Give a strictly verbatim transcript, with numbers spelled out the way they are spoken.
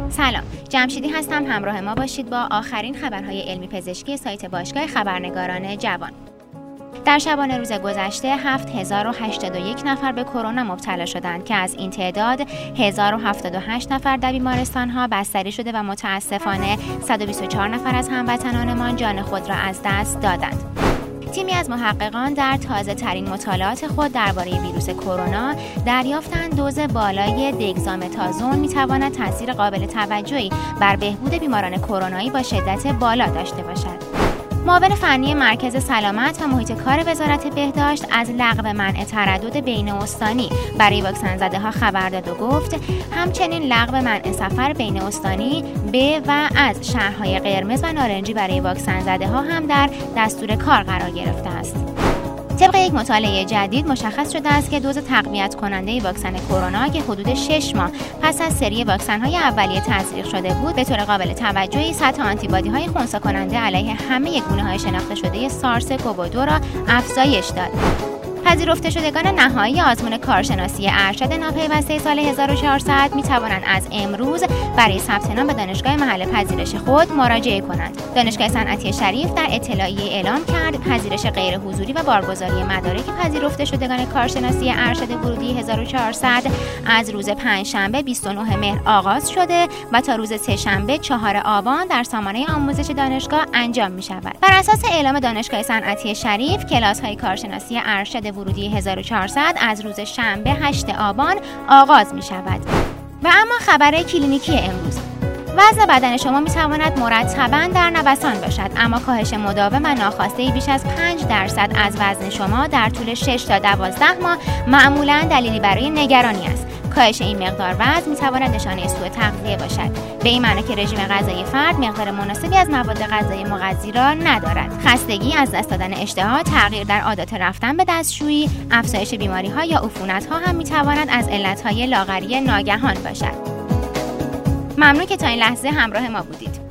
سلام، جمشیدی هستم. همراه ما باشید با آخرین خبرهای علمی پزشکی سایت باشگاه خبرنگاران جوان. در شبانه روز گذشته هفت هزار و هشتاد و یک نفر به کرونا مبتلا شدند که از این تعداد هزار و هفتاد و هشت نفر در بیمارستان‌ها بستری شده و متاسفانه صد و بیست و چهار نفر از هموطنانمان جان خود را از دست دادند. تیمی از محققان در تازه ترین مطالعات خود درباره ویروس کرونا دریافتند دوز بالای دگزامتازون میتواند تاثیر قابل توجهی بر بهبود بیماران کرونایی با شدت بالا داشته باشد. معاون فنی مرکز سلامت و محیط کار وزارت بهداشت از لغو منع تردد بین استانی برای واکسن زده ها خبر داد و گفت همچنین لغو منع سفر بین استانی به و از شهرهای قرمز و نارنجی برای واکسن زده ها هم در دستور کار قرار گرفته است. طبق یک مطالعه جدید مشخص شده است که دوز تقویت کننده واکسن کرونا که حدود شش ماه پس از سری واکسن های اولیه تزریق شده بود به طور قابل توجهی سطح آنتیبادی های خنثی کننده علیه همه گونه های شناخته شده سارس کوو دو را افزایش داد. پذیرفته شدگان نهایی آزمون کارشناسی ارشد ناپیوسته سال هزار و چهارصد می توانند از امروز برای ثبت نام به دانشگاه محل پذیرش خود مراجعه کنند. دانشگاه صنعتی شریف در اطلاعیه اعلام کرد پذیرش غیر حضوری و بارگذاری مدارک پذیرفته شدگان کارشناسی ارشد ورودی هزار و چهارصد از روز پنجشنبه بیست و نه مهر آغاز شده و تا روز سه‌شنبه چهارم آبان در سامانه آموزش دانشگاه انجام می شود. بر اساس اعلام دانشگاه صنعتی شریف کلاس های کارشناسی ارشد ورودی هزار و چهارصد از روز شنبه هشتم آبان آغاز می شود. و اما خبر کلینیکی امروز: وزن بدن شما می تواند مرتباً در نوسان باشد، اما کاهش مداوم و ناخواسته بیش از پنج درصد از وزن شما در طول شش تا دوازده ماه معمولاً دلیلی برای نگرانی است. کاهش این مقدار وزن می تواند نشانه سوء تغذیه باشد، به این معنی که رژیم غذایی فرد مقدار مناسبی از مواد غذایی مغذی را ندارد. خستگی، از دست دادن اشتها، تغییر در عادات رفتن به دستشویی، افزایش بیماری‌ها یا عفونت‌ها هم می تواند از علت‌های لاغری ناگهان باشد. ممنون که تا این لحظه همراه ما بودید.